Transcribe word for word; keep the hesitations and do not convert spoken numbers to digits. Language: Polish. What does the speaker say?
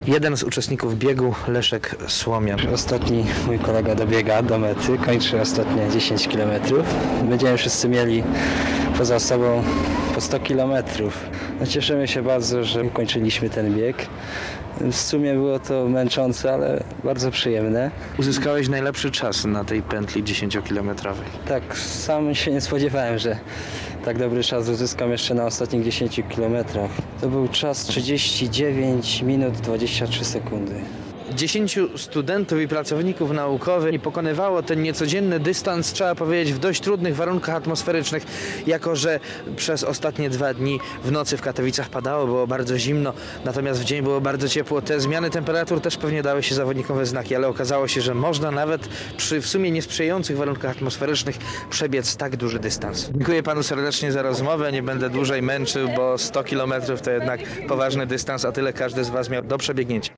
Jeden z uczestników biegu, Leszek Słomian. Ostatni mój kolega dobiega do mety, kończy ostatnie dziesięć kilometrów. Będziemy wszyscy mieli poza sobą po sto kilometrów. No cieszymy się bardzo, że ukończyliśmy ten bieg. W sumie było to męczące, ale bardzo przyjemne. Uzyskałeś najlepszy czas na tej pętli dziesięciokilometrowej. Tak, sam się nie spodziewałem, że tak dobry czas uzyskam jeszcze na ostatnich dziesięciu kilometrach. To był czas trzydzieści dziewięć minut dwadzieścia trzy sekundy. Dziesięciu studentów i pracowników naukowych pokonywało ten niecodzienny dystans, trzeba powiedzieć, w dość trudnych warunkach atmosferycznych, jako że przez ostatnie dwa dni w nocy w Katowicach padało, było bardzo zimno, natomiast w dzień było bardzo ciepło. Te zmiany temperatur też pewnie dały się zawodnikom we znaki, ale okazało się, że można nawet przy w sumie niesprzyjających warunkach atmosferycznych przebiec tak duży dystans. Dziękuję panu serdecznie za rozmowę, nie będę dłużej męczył, bo sto kilometrów to jednak poważny dystans, a tyle każdy z was miał do przebiegnięcia.